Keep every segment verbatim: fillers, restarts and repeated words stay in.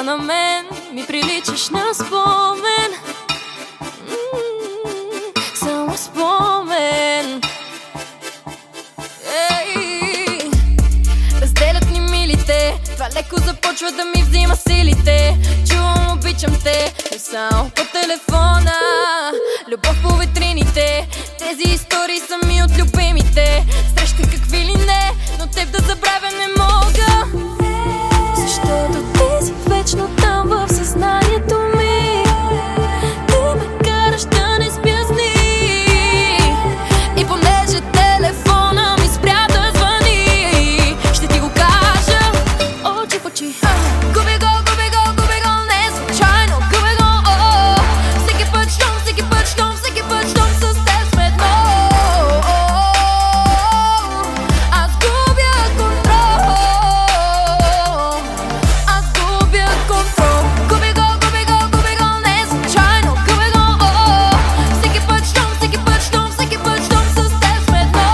на мен ми приличаш на спомен. М-м-м, само спомен. Ей, разделят ни милите, това леко започва да ми взима силите. Чувам, обичам те, но само по телефона. Любов по витрините, тези истории са ми от любимите. Среща какви ли не, но теб да забравя не мога. Защото ти си вечно там в съзнанието ми. Ти ме караш да не спя с ни. И понеже телефона ми спря да звъни, ще ти го кажа очи в очи. Губи го, губи го, губи го, не случайно, губи го, о. Всеки път, щом, всеки път, щом, всеки път, щом с теб сме едно. Аз губя контрол. Аз губя контрол. Губи го, губи го, губи го, не случайно, губи го, о. Всеки път, щом, всеки път, щом, всеки път, щом с теб сме едно.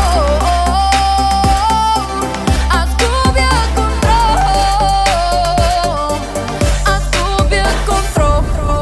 Аз губя контрол. Аз губя контрол.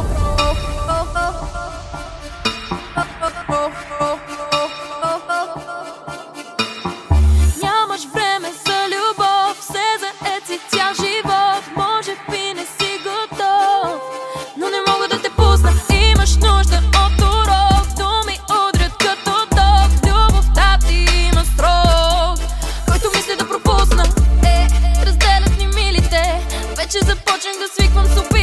Нямаш време за любов, все заед си цял живот. Може би не си готов, но не мога да те пусна. Имаш нужда от урок, думи удрят като ток. Любовта ти има срок, който мисля да пропусна. Е, разделят ни милите, вече започнах да свиквам с